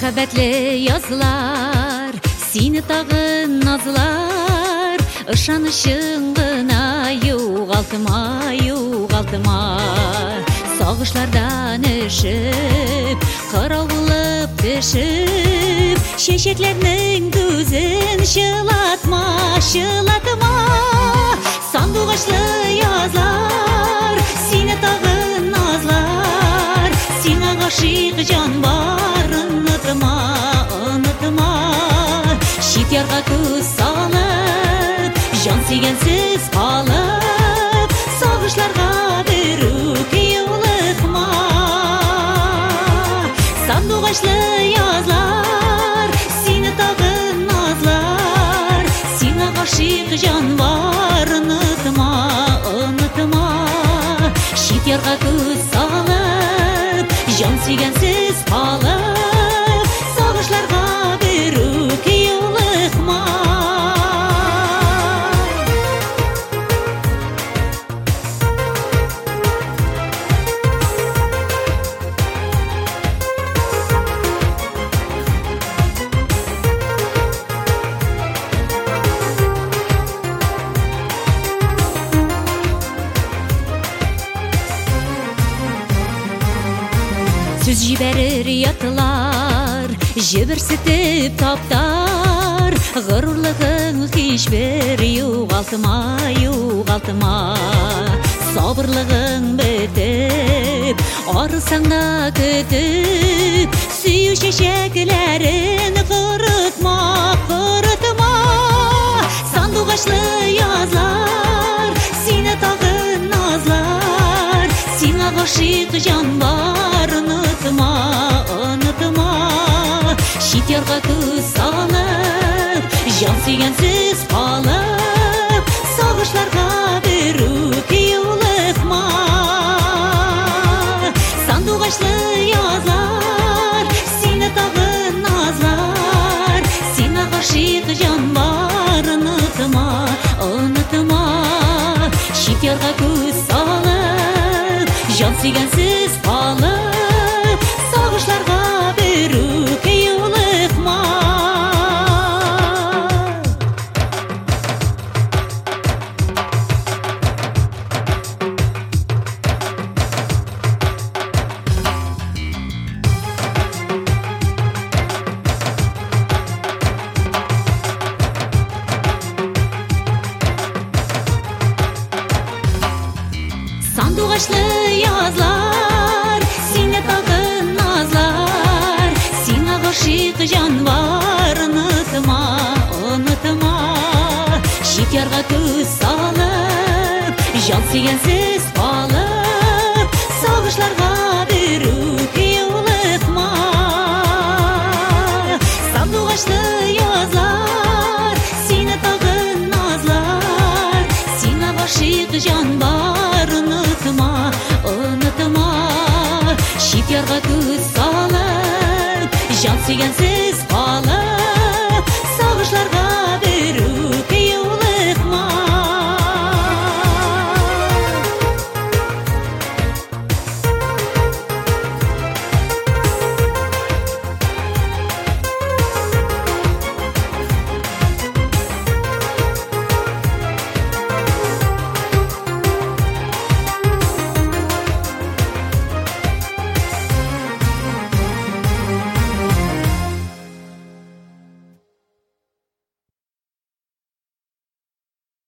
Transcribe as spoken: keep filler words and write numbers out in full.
Мәхәббәтле язлар, сине тагын назлар, ышанышың гына югалтма, югалтма. Сагышлардан өшеп, кырау булып төшеп, чәчәкләрнең күзен чылатма, чылатма. Сандугачлы язлар, сине тагын назлар, сиңа гашыйк җан бар, онытма, онытма. Чит ярга күз салып, җан сөйгәнсез калып, сагышларга бер үк юлыкма. Сандугачлы язлар, сине тагын назлар, сиңа гашыйк җан бар, онытма, онытма. Чит ярга күз салып, җан сөйгәнсез калып, сагышларга бер үк юлыкма. Сүз җибәрер ятылар, җиберсетеп таптар, горурлыгың һичбер югалтма, югалтма. Сабырлыгың бетеп, арысаң да көтеп, сөю чәчәкләрен корытма, корытма. Сандугачлы язлар, сине тагын назлар, сиңа гашыйк җан бар, онытма, онытма. Чит ярга күз салып, җан сөйгәнсез калып, сагышларга бер үк юлыкма. Сандугачлы язлар, сине тагын назлар, сиңа гашыйк җан бар, онытма, онытма. Чит ярга күз салып, җан сөйгәнсез калып, сагышларга бер үк юлыкма. Сандугачлы язлар, сине тагын назлар, сиңа гашыйк җан бар, онытма, онытма. Чит ярга күз салып, җан сөйгәнсез калып, сагышларга бер үк юлыкма. Сандугачлы язлар, сине тагын назлар, сиңа гашыйк җан бар, онытма, онытма. Чит ярга күз салып, җан сөйгәнсез калып,